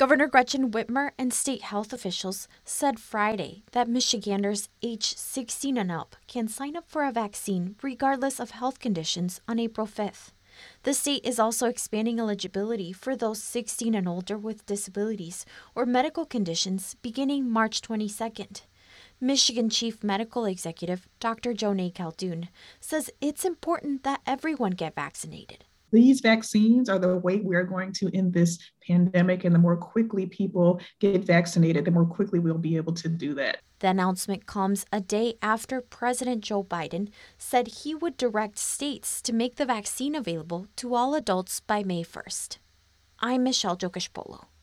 Governor Gretchen Whitmer and state health officials said Friday that Michiganders age 16 and up can sign up for a vaccine regardless of health conditions on April 5th. The state is also expanding eligibility for those 16 and older with disabilities or medical conditions beginning March 22nd. Michigan Chief Medical Executive Dr. Jonae Khaldun says it's important that everyone get vaccinated. These vaccines are the way we're going to end this pandemic, and the more quickly people get vaccinated, the more quickly we'll be able to do that. The announcement comes a day after President Joe Biden said he would direct states to make the vaccine available to all adults by May 1st. I'm Michelle Jokish-Polo.